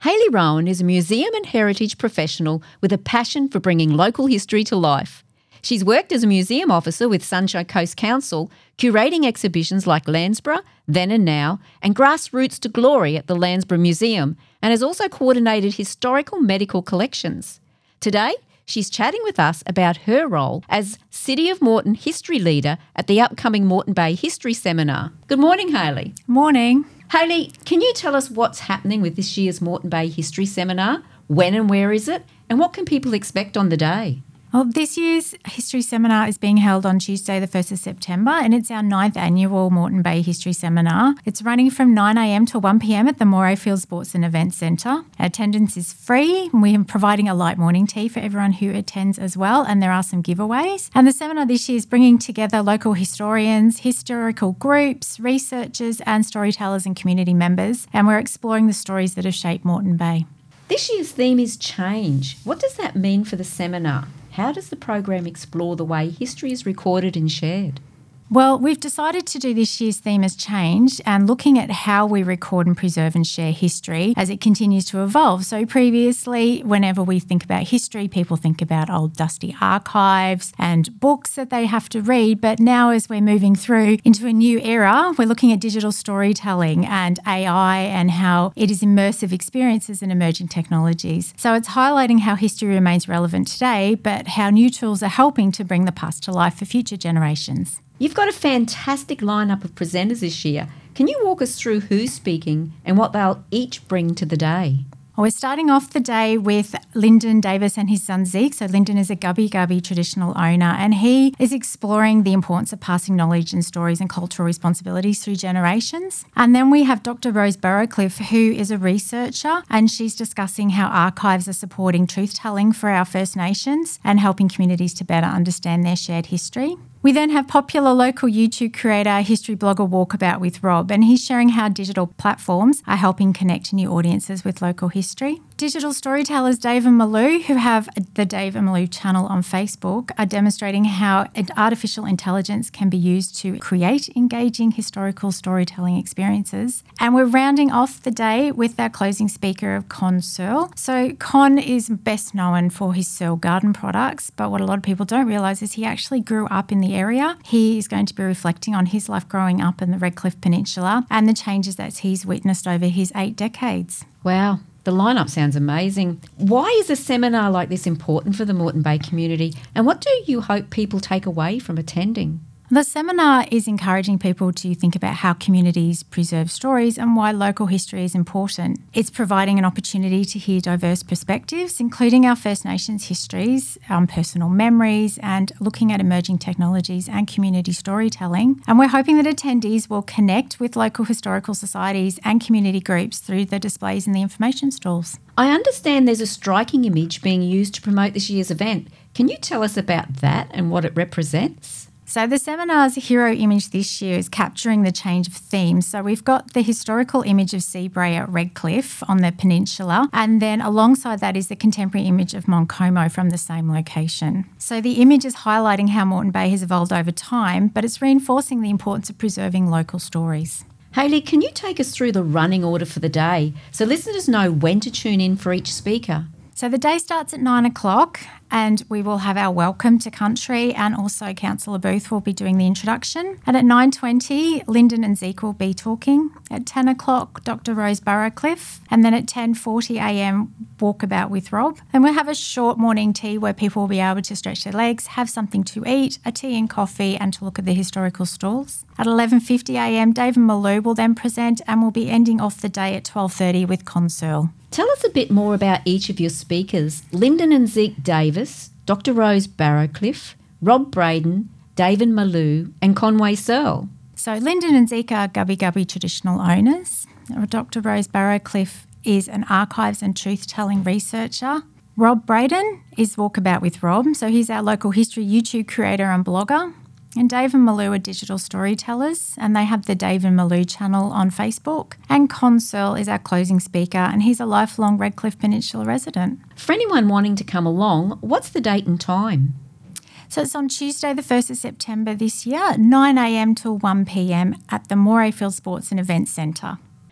Hayley Rowan is a museum and heritage professional with a passion for bringing local history to life. She's worked as a museum officer with Sunshine Coast Council, curating exhibitions like Landsborough, Then and Now, and Grassroots to Glory at the Landsborough Museum, and has also coordinated historical medical collections. Today, she's chatting with us about her role as City of Moreton History Leader at the upcoming Moreton Bay History Seminar. Good morning, Hayley. Morning. Hayley, can you tell us what's happening with this year's Moreton Bay History Seminar? When and where is it? And what can people expect on the day? Well, this year's History Seminar is being held on Tuesday the 1st of September, and it's our 9th annual Moreton Bay History Seminar. It's running from 9am to 1pm at the Morayfield Sports and Events Centre. Attendance is free, and we are providing a light morning tea for everyone who attends as well, and there are some giveaways. And the seminar this year is bringing together local historians, historical groups, researchers and storytellers and community members, and we're exploring the stories that have shaped Moreton Bay. This year's theme is change. What does that mean for the seminar? How does the program explore the way history is recorded and shared? Well, we've decided to do this year's theme as change and looking at how we record and preserve and share history as it continues to evolve. So previously, whenever we think about history, people think about old dusty archives and books that they have to read. But now as we're moving through into a new era, we're looking at digital storytelling and AI and how it is immersive experiences and emerging technologies. So it's highlighting how history remains relevant today, but how new tools are helping to bring the past to life for future generations. You've got a fantastic lineup of presenters this year. Can you walk us through who's speaking and what they'll each bring to the day? We're starting off the day with Lyndon Davis and his son Zeke. So Lyndon is a Gubbi Gubbi traditional owner, and he is exploring the importance of passing knowledge and stories and cultural responsibilities through generations. And then we have Dr. Rose Barrowcliffe, who is a researcher, and she's discussing how archives are supporting truth-telling for our First Nations and helping communities to better understand their shared history. We then have popular local YouTube creator, history blogger Walkabout with Rob, and he's sharing how digital platforms are helping connect new audiences with local history. Digital storytellers Dave and Malou, who have the Dave and Malou channel on Facebook, are demonstrating how artificial intelligence can be used to create engaging historical storytelling experiences. And we're rounding off the day with our closing speaker of Con Searle. So Con is best known for his Searle garden products, but what a lot of people don't realise is he actually grew up in the area. He is going to be reflecting on his life growing up in the Redcliffe Peninsula and the changes that he's witnessed over his 8 decades. Wow. The lineup sounds amazing. Why is a seminar like this important for the Moreton Bay community, and what do you hope people take away from attending? The seminar is encouraging people to think about how communities preserve stories and why local history is important. It's providing an opportunity to hear diverse perspectives, including our First Nations histories, personal memories, and looking at emerging technologies and community storytelling. And we're hoping that attendees will connect with local historical societies and community groups through the displays in the information stalls. I understand there's a striking image being used to promote this year's event. Can you tell us about that and what it represents? So the seminar's hero image this year is capturing the change of themes. So we've got the historical image of Seabrae at Redcliffe on the peninsula, and then alongside that is the contemporary image of Moncomo from the same location. So the image is highlighting how Moreton Bay has evolved over time, but it's reinforcing the importance of preserving local stories. Hayley, can you take us through the running order for the day so listeners know when to tune in for each speaker? So the day starts at 9 o'clock and we will have our welcome to country, and also Councillor Booth will be doing the introduction. And at 9:20, Lyndon and Zeke will be talking. At 10 o'clock, Dr. Rose Barrowcliffe. And then at 10:40am, Walkabout with Rob. And we'll have a short morning tea where people will be able to stretch their legs, have something to eat, a tea and coffee, and to look at the historical stalls. At 11:50am, Dave and Malou will then present, and we'll be ending off the day at 12:30 with Con Searle. Tell us a bit more about each of your speakers. Lyndon and Zeke Davis, Dr. Rose Barrowcliffe, Rob Braden, Dave and Malou, and Conway Searle. So Lyndon and Zeke are Gubbi Gubbi traditional owners. Dr. Rose Barrowcliffe is an archives and truth-telling researcher. Rob Braden is Walkabout with Rob, so he's our local history YouTube creator and blogger. And Dave and Malou are digital storytellers, and they have the Dave and Malou channel on Facebook. And Con Searle is our closing speaker, and he's a lifelong Redcliffe Peninsula resident. For anyone wanting to come along, what's the date and time? So it's on Tuesday the 1st of September this year, 9am till 1pm at the Morayfield Sports and Events Centre.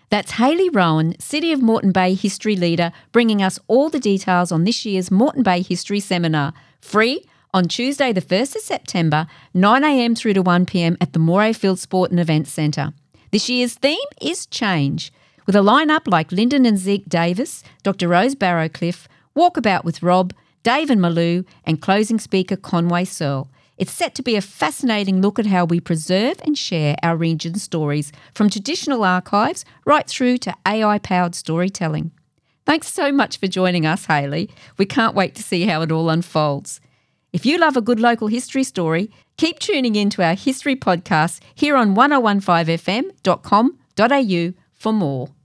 That's Hayley Rowan, City of Moreton Bay History Leader, bringing us all the details on this year's Moreton Bay History Seminar. Free on Tuesday the 1st of September, 9am through to 1pm at the Morayfield Sport and Events Centre. This year's theme is change, with a lineup like Lyndon and Zeke Davis, Dr Rose Barrowcliffe, Walkabout with Rob, Dave and Malou, and closing speaker Conway Searle. It's set to be a fascinating look at how we preserve and share our region's stories, from traditional archives right through to AI-powered storytelling. Thanks so much for joining us, Hayley. We can't wait to see how it all unfolds. If you love a good local history story, keep tuning in to our history podcast here on 1015fm.com.au for more.